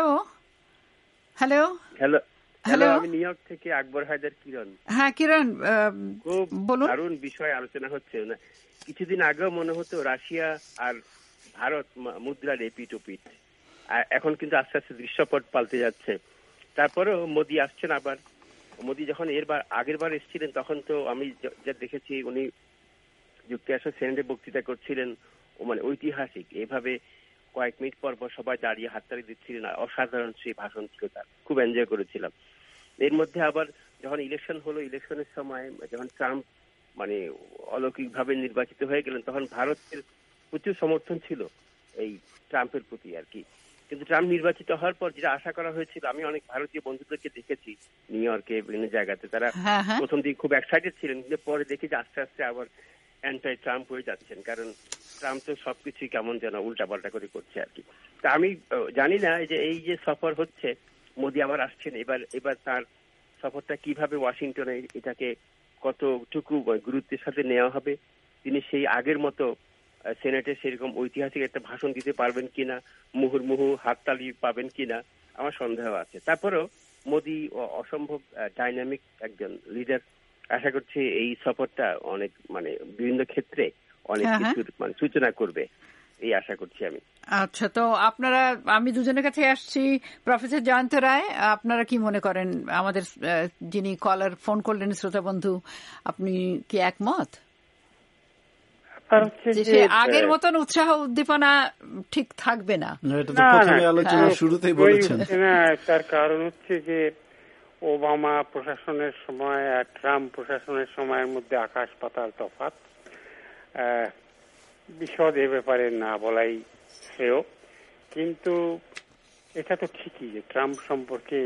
[SPEAKER 2] হ্যালো
[SPEAKER 8] হ্যালো হ্যালো, আমি নিউ ইয়র্ক থেকে আকবর হায়দার কিরণ।
[SPEAKER 2] হ্যাঁ কিরণ,
[SPEAKER 8] খুব
[SPEAKER 2] বলুন।
[SPEAKER 8] দারুণ বিষয় আলোচনা হচ্ছে না। কিছুদিন আগেও মনে হতো রাশিয়া আর ভারত মুদ্রার এপিঠ ওপিঠ, এখন কিন্তু আস্তে আস্তে দৃশ্যপট পাল্টে যাচ্ছে। তারপরেও মোদি আসছেন আবার। মোদি যখন আগের বার এসেছিলেন তখন তো আমি যা দেখেছি উনি যুক্তরাষ্ট্র সেনেটে বক্তৃতা করছিলেন, মানে ঐতিহাসিক, এভাবে কয়েক মিনিট পর পর সবাই দাঁড়িয়ে হাততালি দিচ্ছিলেন। অসাধারণ সেই ভাষণ ছিল তার, খুব এনজয় করেছিলাম। এর মধ্যে আবার যখন ইলেকশন হলো, ইলেকশনের সময় যখন ট্রাম্প মানে অলৌকিকভাবে নির্বাচিত হয়ে গেলেন, তখন ভারতের প্রচুর সমর্থন ছিল এই ট্রাম্পের প্রতি আর কি। কিন্তু ট্রাম্প নির্বাচিত হওয়ার পর যেটা আশা করা হয়েছিল, আমি অনেক ভারতীয় বন্ধুদেরকে দেখেছি নিউ ইয়র্কে বিভিন্ন জায়গাতে, তারা প্রথম দিকে খুব এক্সাইটেড ছিলেন, কিন্তু পরে দেখি যে আস্তে আস্তে আবার অ্যান্টাই ট্রাম্প হয়ে যাচ্ছেন, কারণ ট্রাম্প তো সবকিছুই কেমন যেন উল্টাপাল্টা করে করছে আর কি। তা আমি জানি না যে এই যে সফর হচ্ছে, মোদি আবার আসছেন, এবার তার সফরটা কিভাবে ওয়াশিংটনে এটাকে কতটুকু গুরুত্বের সাথে নেওয়া হবে, তিনি সেই আগের মতো সেনেটে সেরকম ঐতিহাসিক একটা ভাষণ দিতে পারবেন কিনা, মুহুর্মুহু হাততালি পাবেন কিনা, আমার সন্দেহ আছে। তারপরেও মোদি অসম্ভব ডাইনামিক একজন লিডার। আশা করছি এই সফরটা অনেক মানে বিভিন্ন ক্ষেত্রে অনেক কিছুর মানে সূচনা করবে, এই আশা করছি আমি।
[SPEAKER 2] আচ্ছা, তো আপনারা, আমি দুজনের কাছে আসছি। প্রফেসর জয়ন্ত রায়, আপনারা কি মনে করেন? আমাদের যিনি কলার ফোন করলেন শ্রোতা বন্ধু, আপনি কি একমত?
[SPEAKER 3] আর হচ্ছে যে
[SPEAKER 2] আগের মতন উৎসাহ উদ্দীপনা ঠিক থাকবে না।
[SPEAKER 1] এটা তো প্রথমে আলোচনা শুরুতেই বলেছেন।
[SPEAKER 3] তার কারণ হচ্ছে যে ওবামা প্রশাসনের সময় আর ট্রাম্প প্রশাসনের সময়ের মধ্যে আকাশ পাতাল তফাৎ। বিশদ এ ব্যাপারে না বলাই শ্রেয়, কিন্তু এটা তো ঠিকই যে ট্রাম্প সম্পর্কে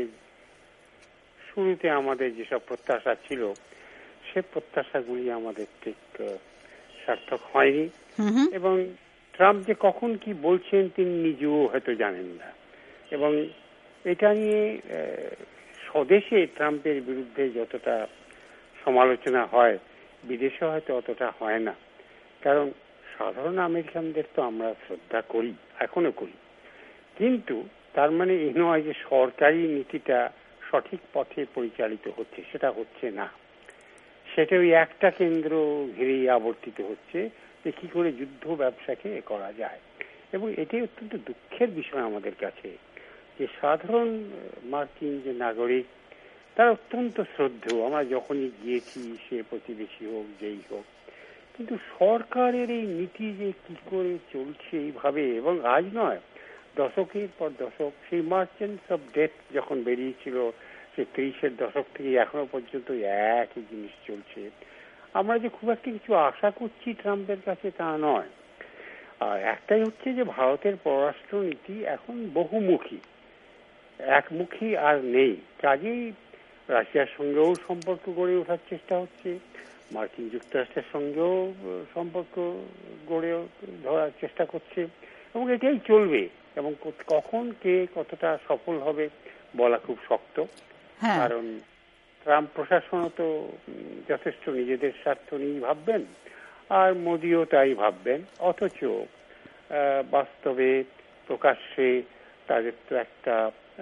[SPEAKER 3] শুরুতে আমাদের যেসব প্রত্যাশা ছিল সে প্রত্যাশাগুলি আমাদের ঠিক সার্থক হয়নি, এবং ট্রাম্প যে কখন কি বলছেন তিনি নিজেও হয়তো জানেন না, এবং এটা নিয়ে স্বদেশে ট্রাম্পের বিরুদ্ধে যতটা সমালোচনা হয় বিদেশে হয়তো অতটা হয় না, কারণ সাধারণ আমেরিকানদের তো আমরা শ্রদ্ধা করি, এখনো করি, কিন্তু তার মানে এই নয় যে সরকারি নীতিটা সঠিক পথে পরিচালিত হচ্ছে, সেটা হচ্ছে না। সেটা ওই একটা কেন্দ্র ঘিরেই আবর্তিত হচ্ছে যে কি করে যুদ্ধ ব্যবসাকে করা যায়, এবং এটাই অত্যন্ত দুঃখের বিষয় আমাদের কাছে যে সাধারণ মার্কিন যে নাগরিক তারা অত্যন্ত শ্রদ্ধেয়, আমরা যখনই গিয়েছি সে প্রতিবেশী হোক যেই হোক, কিন্তু সরকারের এই নীতি যে কি করে চলছে এইভাবে, এবং আজ নয় দশকের পর দশক, সেই মার্চেন্টস অফ ডেথ যখন বেরিয়েছিল সে 30-এর দশক থেকে এখনো পর্যন্ত একই জিনিস চলছে। আমরা যে খুব একটা কিছু আশা করছি ট্রাম্পের কাছে তা নয়। আর একটাই হচ্ছে যে ভারতের পররাষ্ট্র নীতি এখন বহুমুখী, একমুখী আর নেই, কাজেই রাশিয়ার সঙ্গেও সম্পর্ক গড়ে ওঠার চেষ্টা হচ্ছে, মার্কিন যুক্তরাষ্ট্রের সঙ্গেও সম্পর্ক গড়ে ধরার চেষ্টা করছে, এবং এটাই চলবে, এবং কখন কে কতটা সফল হবে বলা খুব শক্ত। কারণ ট্রাম্প প্রশাসন তো যথেষ্ট নিজেদের স্বার্থ নিয়েই ভাববেন, আর মোদিও তাই ভাববেন, অথচ বাস্তবে প্রকাশ্যে তাদের তো একটা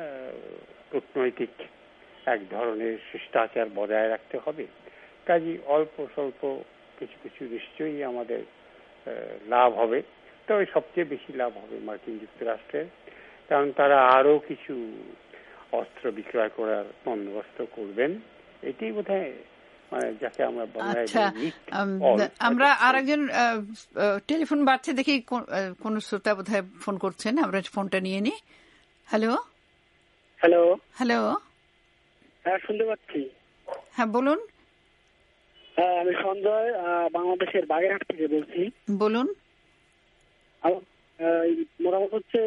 [SPEAKER 3] কূটনৈতিক এক ধরনের শিষ্টাচার বজায় রাখতে হবে, কাজে অল্প স্বল্প কিছু কিছু নিশ্চয়ই আমাদের লাভ হবে, তবে সবচেয়ে বেশি লাভ হবে মার্কিন যুক্তরাষ্ট্রের, কারণ তারা আরো কিছু অস্ত্র বিক্রয় করার বন্দোবস্ত করবেন। এটাই বোধহয় মানে যাকে আমরা
[SPEAKER 2] আমরা আরেকজন টেলিফোন বাড়ছে দেখি, কোন শ্রোতা বোধহয় ফোন করছেন, আমরা ফোনটা নিয়ে নিই। হ্যালো
[SPEAKER 9] হ্যালো
[SPEAKER 2] হ্যালো,
[SPEAKER 9] হ্যাঁ শুনতে পাচ্ছি।
[SPEAKER 2] হ্যাঁ বলুন।
[SPEAKER 9] হ্যাঁ আমি সঞ্জয় বাংলাদেশের বাগেরহাট থেকে বলছি।
[SPEAKER 2] বলুন।
[SPEAKER 9] মোটামুটি হচ্ছে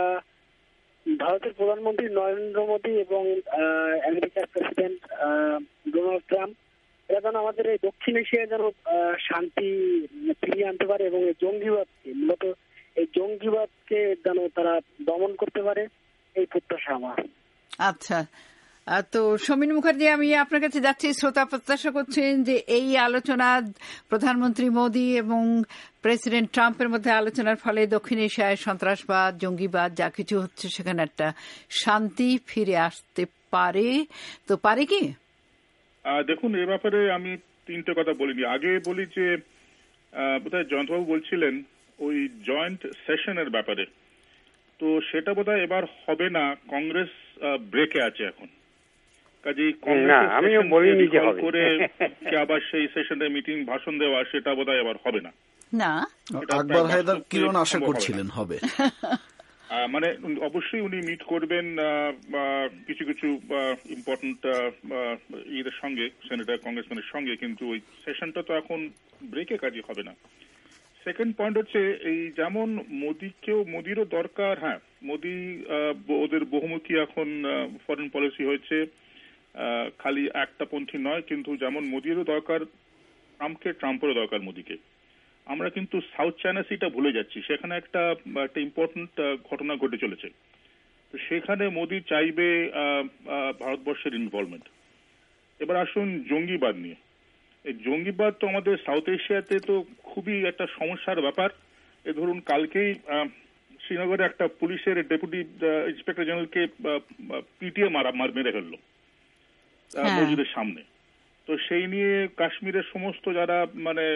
[SPEAKER 9] ভারতের প্রধানমন্ত্রী নরেন্দ্র মোদী এবং আমেরিকার প্রেসিডেন্ট ডোনাল্ড ট্রাম্প এরা যেন আমাদের এই দক্ষিণ এশিয়ায় যেন শান্তি ফিরিয়ে আনতে পারে, এবং এই জঙ্গিবাদকে মূলত এই জঙ্গিবাদকে যেন তারা দমন করতে পারে, এই প্রত্যাশা আমার।
[SPEAKER 2] আচ্ছা, তো সমীন মুখার্জি, আমি আপনার কাছে যাচ্ছি। শ্রোতা প্রত্যাশা করছেন যে এই আলোচনা প্রধানমন্ত্রী মোদী এবং প্রেসিডেন্ট ট্রাম্পের মধ্যে আলোচনার ফলে দক্ষিণ এশিয়ায় সন্ত্রাসবাদ, জঙ্গিবাদ যা কিছু হচ্ছে সেখানে একটা শান্তি ফিরে আসতে পারে, তো পারে কি?
[SPEAKER 5] দেখুন, এ ব্যাপারে আমি তিনটে কথা বলিনি। আগে বলি যে বোধহয় জয়ন্তবাবু বলছিলেন ওই জয়েন্ট সেশনের ব্যাপারে, তো সেটা বোধহয় এবার হবে না, কংগ্রেস ব্রেকে আছে এখন, কাজেই কংগ্রেস করে আবার সেই সেশনে মিটিং ভাষণ দেওয়া সেটা বোধহয় এবার হবে না।
[SPEAKER 2] না,
[SPEAKER 1] আকবর হায়দার কিরণ আশা করছিলেন হবে।
[SPEAKER 5] মানে অবশ্যই উনি মিট করবেন কিছু কিছু ইম্পর্টেন্ট ইয়েদের সঙ্গে, সেনেটর কংগ্রেসম্যানের সঙ্গে, কিন্তু ওই সেশনটা তো এখন ব্রেকে কাজই হবে না। সেকেন্ড পয়েন্ট হচ্ছে এই যেমন মোদিরও দরকার, হ্যাঁ মোদি ওদের বহুমুখী এখন ফরেন পলিসি হয়েছে, খালি একটা পন্থী নয়, কিন্তু যেমন মোদিরও দরকার ট্রাম্পকে, ট্রাম্পেরও দরকার মোদিকে। আমরা কিন্তু সাউথ চায়না সিটা ভুলে যাচ্ছি, সেখানে একটা ইম্পর্টেন্ট ঘটনা ঘটে চলেছে, তো সেখানে মোদি চাইবে ভারতবর্ষের ইনভলভমেন্ট। এবার আসুন জঙ্গিবাদ নিয়ে। এই জঙ্গিবাদ তো আমাদের সাউথ এশিয়াতে তো খুবই একটা সমস্যার ব্যাপার। এ ধরুন কালকেই শ্রীনগরে একটা পুলিশের ডেপুটি ইন্সপেক্টর জেনারেলকে পিটিয়ে মেরে ফেললো মসজিদের সামনে। তো সেই নিয়ে কাশ্মীরের সমস্ত যারা মানে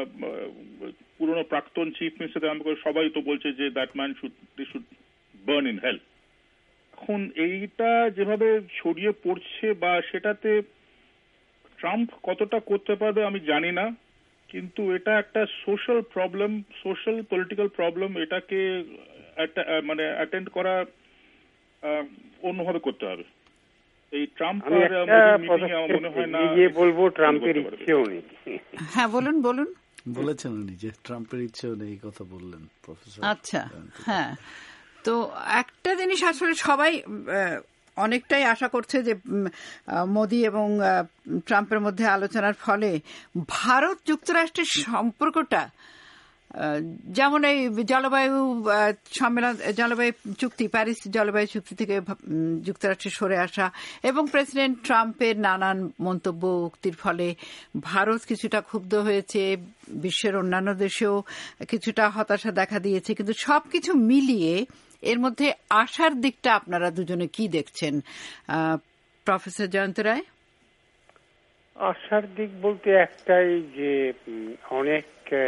[SPEAKER 5] পুরনো প্রাক্তন চিফ মিনিস্টার আরম্ভ করে সবাই তো বলছে যে that man should burn in hell. এখন এইটা যেভাবে ছড়িয়ে পড়ছে বা সেটাতে ট্রাম্প কতটা করতে পারবে আমি জানি না, কিন্তু এটা একটা social problem, social political problem. এটাকে মানে অ্যাটেন্ড করা অন্যভাবে করতে হবে। এই ট্রাম্প আর মিটিং আমার মনে হয় না
[SPEAKER 3] বলবো ট্রাম্পের ইচ্ছেও নেই।
[SPEAKER 2] হ্যাঁ বলুন বলুন।
[SPEAKER 1] বলেছেন উনি যে ট্রাম্পের ইচ্ছেও নেই, এই কথা বললেন প্রফেসর।
[SPEAKER 2] আচ্ছা, হ্যাঁ, তো একটা জিনিস আসলে সবাই অনেকটাই আশা করছে যে মোদি এবং ট্রাম্পের মধ্যে আলোচনার ফলে ভারত যুক্তরাষ্ট্রের সম্পর্কটা, যেমন এই জলবায়ু সম্মেলন, জলবায়ু চুক্তি, প্যারিস জলবায়ু চুক্তি থেকে যুক্তরাষ্ট্রে সরে আসা এবং প্রেসিডেন্ট ট্রাম্পের নানান মন্তব্য উক্তির ফলে ভারত কিছুটা ক্ষুব্ধ হয়েছে, বিশ্বের অন্যান্য দেশেও কিছুটা হতাশা দেখা দিয়েছে। কিন্তু সবকিছু মিলিয়ে এর মধ্যে আশার দিকটা আপনারা দুজনে কি দেখছেন? প্রফেসর জয়ন্ত রায়।
[SPEAKER 3] আশার দিক বলতে একটাই, যে অনেক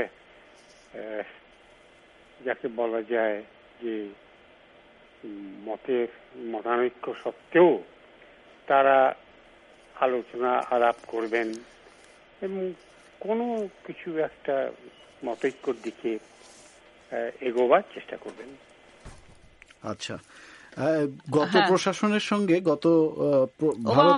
[SPEAKER 3] যাকে বলা যায় যে মতানৈক্য সত্ত্বেও তারা আলোচনা আলাপ করবেন এবং কোনো কিছু একটা মতৈক্যর দিকে এগোবার চেষ্টা করবেন।
[SPEAKER 1] আচ্ছা, গত প্রশাসনের সঙ্গে,
[SPEAKER 2] ওবামা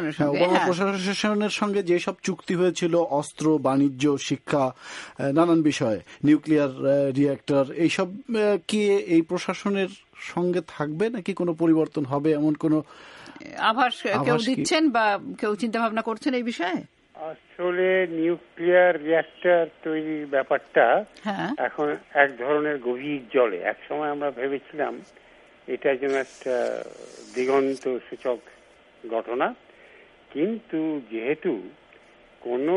[SPEAKER 2] প্রশাসনের
[SPEAKER 1] সঙ্গে যেসব চুক্তি হয়েছিল, অস্ত্র, বাণিজ্য, শিক্ষা, নানান বিষয়ে, নিউক্লিয়ার রিঅ্যাক্টর, এইসব কি এই প্রশাসনের সঙ্গে থাকবে নাকি কোনো পরিবর্তন হবে, এমন কোনো
[SPEAKER 3] আভাস
[SPEAKER 2] কেউ দিচ্ছেন বা কেউ চিন্তা ভাবনা করছেন এই বিষয়ে?
[SPEAKER 3] আসলে নিউক্লিয়ার রিঅ্যাক্টর তৈরির ব্যাপারটা এখন এক ধরনের গভীর জলে। এক সময় আমরা ভেবেছিলাম এটা যেন একটা দিগন্ত সূচক ঘটনা, কিন্তু যেহেতু কোনো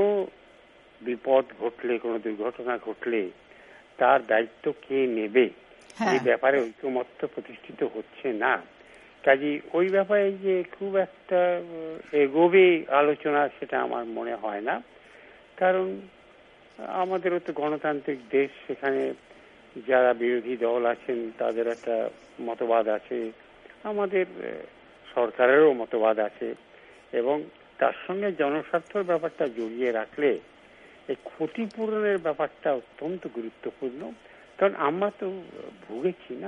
[SPEAKER 3] বিপদ ঘটলে, কোনো দুর্ঘটনা ঘটলে তার দায়িত্ব কে নেবে, এই ব্যাপারে ঐকমত্য প্রতিষ্ঠিত হচ্ছে না। কাজে ওই ব্যাপারে যে খুব একটা এগোবে আলোচনা, সেটা আমার মনে হয় না। কারণ আমাদেরও তো গণতান্ত্রিক দেশ, সেখানে যারা বিরোধী দল আছেন তাদের একটা মতবাদ আছে, আমাদের সরকারেরও মতবাদ আছে, এবং তার সঙ্গে জনস্বার্থের ব্যাপারটা জড়িয়ে রাখলে এই ক্ষতিপূরণের ব্যাপারটা অত্যন্ত গুরুত্বপূর্ণ। কারণ আমরা তো ভুগেছি না,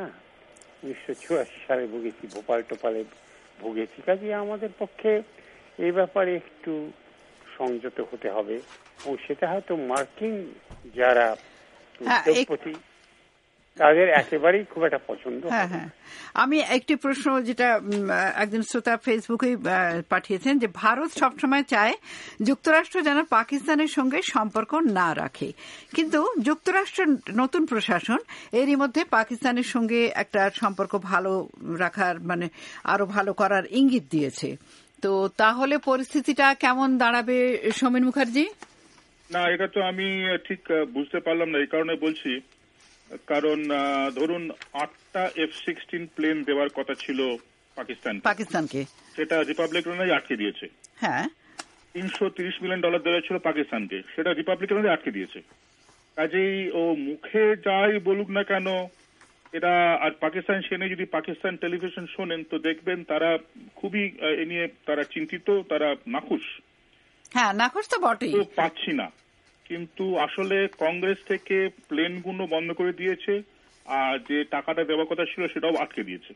[SPEAKER 3] 1984 সালে ভুগেছি, ভোপাল টোপালে ভুগেছি। কাজে আমাদের পক্ষে এই ব্যাপারে একটু সংযত হতে হবে, এবং সেটা হয়তো মার্কিন যারা উদ্যোগপতি তাদের একেবারেই খুব একটা পছন্দ।
[SPEAKER 2] আমি একটি প্রশ্ন, যেটা একজন শ্রোতা ফেসবুকে পাঠিয়েছেন, যে ভারত সবসময় চায় যুক্তরাষ্ট্র যেন পাকিস্তানের সঙ্গে সম্পর্ক না রাখে, কিন্তু যুক্তরাষ্ট্রের নতুন প্রশাসন এরই মধ্যে পাকিস্তানের সঙ্গে একটা সম্পর্ক ভালো রাখার, মানে আরো ভালো করার ইঙ্গিত দিয়েছে। তো তাহলে পরিস্থিতিটা কেমন দাঁড়াবে সমীর মুখার্জি?
[SPEAKER 5] না, এটা তো আমি ঠিক বুঝতে পারলাম না, এই কারণে বলছি। কারণ ধরুন 8টা F-16 প্লেন দেওয়ার কথা ছিল পাকিস্তানকে, সেটা রিপাবলিকানরাই আটকে দিয়েছে।
[SPEAKER 2] হ্যাঁ,
[SPEAKER 5] $330 মিলিয়ন দেওয়া ছিল পাকিস্তানকে, সেটা রিপাবলিকানরাই আটকে দিয়েছে। কাজেই ও মুখে যাই বলুক না কেন, এরা আর পাকিস্তান সেনে যদি পাকিস্তান টেলিভিশন শোনেন তো দেখবেন তারা খুবই এ নিয়ে তারা চিন্তিত, তারা নাখুশ।
[SPEAKER 2] হ্যাঁ, নাখুশ তো বটেই,
[SPEAKER 5] পাচ্ছি না। কিন্তু আসলে কংগ্রেস থেকে প্লেনগুলো বন্ধ করে দিয়েছে, আর যে টাকাটা দেওয়ার কথা ছিল সেটাও আটকে দিয়েছে।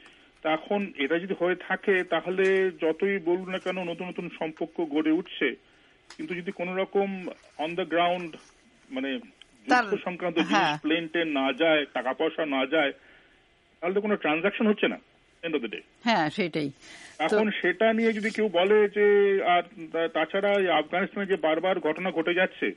[SPEAKER 5] এখন এটা যদি হয়ে থাকে তাহলে যতই বলুন না কেন নতুন নতুন সম্পর্ক গড়ে উঠছে, কিন্তু যদি কোন রকম অন দ্য গ্রাউন্ড মানে যুদ্ধ সংক্রান্ত জিনিস প্লেন টেন না যায়, টাকা পয়সা না যায়, তাহলে তো কোনো ট্রানজাকশন হচ্ছে না এন্ড অফ দ্য ডে।
[SPEAKER 2] হ্যাঁ, সেটাই।
[SPEAKER 5] এখন সেটা নিয়ে যদি কেউ বলে যে, আর তাছাড়া আফগানিস্তানে যে বারবার ঘটনা ঘটে যাচ্ছে,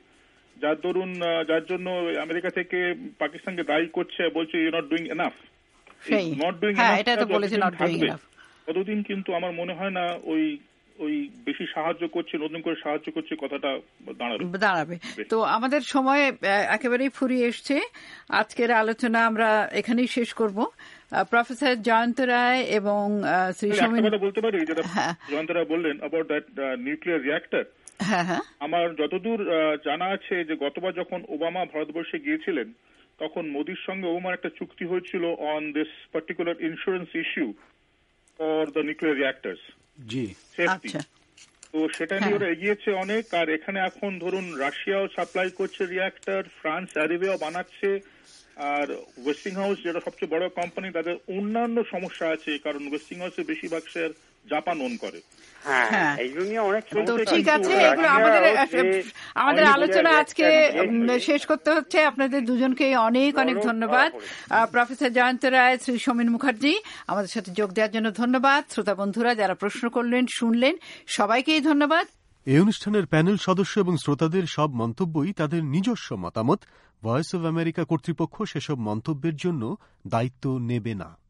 [SPEAKER 5] যার জন্য আমেরিকা থেকে পাকিস্তানকে দায়ী করছে, বলছে you not doing enough, not doing enough, ততদিন কিন্তু আমার মনে হয় না ওই বেশি সাহায্য করছে, নতুন করে সাহায্য করছে কথাটা দাঁড়াবে।
[SPEAKER 2] তো আমাদের সময় একেবারেই ফুরিয়ে এসছে। আজকের আলোচনা আমরা এখানেই শেষ করব। প্রফেসর জয়ন্ত রায় এবং শ্রী সমীর,
[SPEAKER 5] বলতে পারি যেটা জয়ন্ত রায় বললেন অ্যাবাউট দ্যাট নিউক্লিয়ার রিঅ্যাক্টর। আমার যতদূর জানা আছে যে গতবার যখন ওবামা ভারতবর্ষে গিয়েছিলেন তখন মোদির সঙ্গে ওবামার একটা চুক্তি হয়েছিল on this particular insurance issue for the nuclear reactors.
[SPEAKER 1] জি,
[SPEAKER 5] সেফটি। তো সেটা নিয়ে ওরা এগিয়েছে অনেক। আর এখানে এখন ধরুন রাশিয়াও সাপ্লাই করছে রিঅ্যাক্টর, ফ্রান্স অ্যারিবিয়াও বানাচ্ছে, আর ওয়েস্টিংহাউস যেটা সবচেয়ে বড় কোম্পানি তাদের অন্যান্য সমস্যা আছে, কারণ ওয়েস্টিংহাউসের বেশিরভাগ শেয়ার জাপান ওন করে।
[SPEAKER 2] ঠিক আছে, এগুলো আমাদের আলোচনা আজকে শেষ করতে হচ্ছে। আপনাদের দুজনকে অনেক অনেক ধন্যবাদ। প্রফেসর জয়ন্ত রায়, শ্রী সমীর মুখার্জি, আমাদের সাথে যোগ দেওয়ার জন্য ধন্যবাদ। শ্রোতা বন্ধুরা যারা প্রশ্ন করলেন, শুনলেন, সবাইকেই ধন্যবাদ।
[SPEAKER 10] এই অনুষ্ঠানের প্যানেল সদস্য এবং শ্রোতাদের সব মন্তব্যই তাদের নিজস্ব মতামত। ভয়েস অব আমেরিকা কর্তৃপক্ষ সেসব মন্তব্যের জন্য দায়িত্ব নেবে না।